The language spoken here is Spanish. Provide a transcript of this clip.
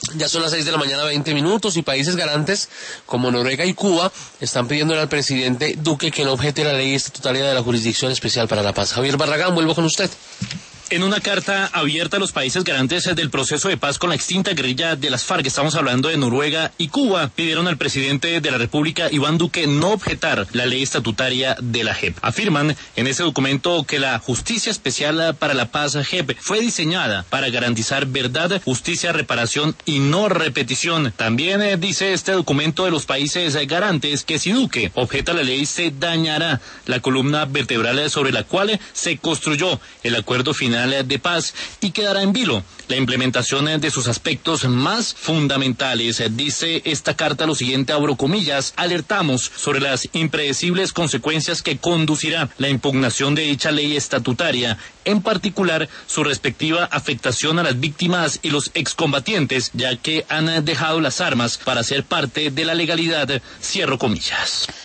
Ya son las 6 de la mañana, 20 minutos, y países garantes como Noruega y Cuba están pidiéndole al presidente Duque que no objete la ley estatutaria de la Jurisdicción Especial para la Paz. Javier Barragán, vuelvo con usted. En una carta abierta a los países garantes del proceso de paz con la extinta guerrilla de las FARC, estamos hablando de Noruega y Cuba, pidieron al presidente de la República, Iván Duque, no objetar la ley estatutaria de la JEP. Afirman en ese documento que la Justicia Especial para la Paz, JEP, fue diseñada para garantizar verdad, justicia, reparación y no repetición. También dice este documento de los países garantes que si Duque objeta la ley se dañará la columna vertebral sobre la cual se construyó el acuerdo final de paz y quedará en vilo la implementación de sus aspectos más fundamentales. Dice esta carta lo siguiente, abro comillas: alertamos sobre las impredecibles consecuencias que conducirá la impugnación de dicha ley estatutaria, en particular su respectiva afectación a las víctimas y los excombatientes, ya que han dejado las armas para ser parte de la legalidad, cierro comillas.